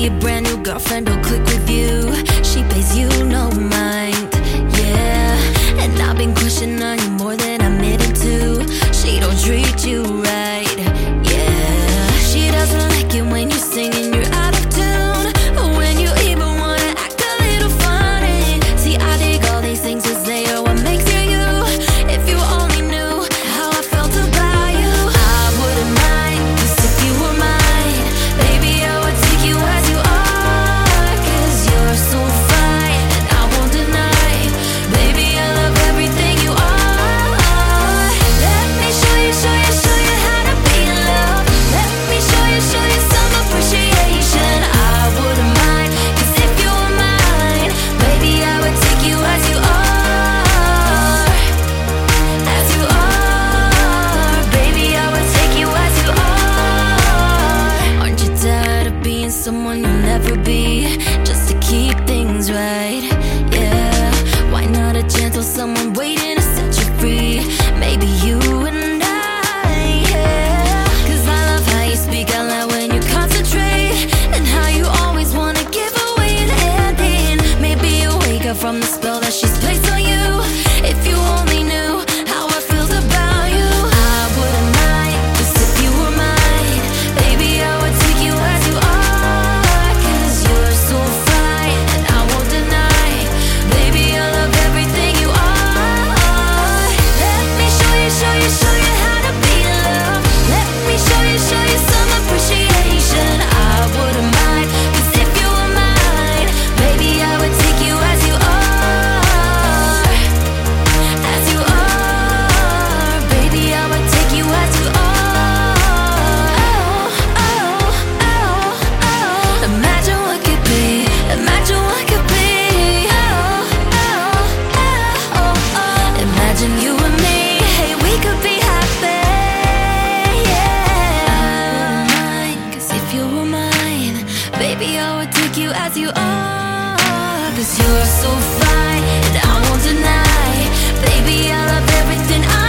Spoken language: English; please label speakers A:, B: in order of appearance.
A: your brand new girlfriend will click with you. She pays you no mind, yeah. And I've been crushing on you more than I'm admitting to. She don't treat you right, yeah. She doesn't like it when you sing and you're out of tune, or when you even wanna act a little funny. See, I dig all these things 'cause they are what makes you you. If you only knew how I felt about you, I wouldn't mind, 'cause if you were mine, baby, I would take you as you are. 'Cause you're so fine, and I won't deny, baby, I love everything you are. Let me show you how to be in love. Let me show you some appreciation. I wouldn't mind, 'cause if you were mine, baby, I would take you as you are. As you are, baby, I would take you as you are. Aren't you tired of being someone you'll never be, just to keep things right? Yeah, why not a gentle someone waiting to set you free? Maybe you and I, yeah. 'Cause I love how you speak out loud when you concentrate, and how you always wanna give away an ending. Maybe you wake up from the spell that she's placed on you. If you only knew how I feel about you, I wouldn't mind, 'cause if you were mine, baby, I would take you as you are. 'Cause you're so fine, and I won't deny, baby, I love everything you are. Let me show you how to be in love. Let me show you some appreciation. I wouldn't mind, 'cause if you were mine, baby, I would take you as you are. As you are, baby, I would take you as you are. Oh, oh, oh. Imagine what could be, imagine what could be. Oh, oh, oh, oh. Imagine you and me, hey, we could be happy, yeah. I wouldn't mind, 'cause if you were mine, baby, I would take you as you are. 'Cause you're so fine, and I won't deny, baby, I love everything I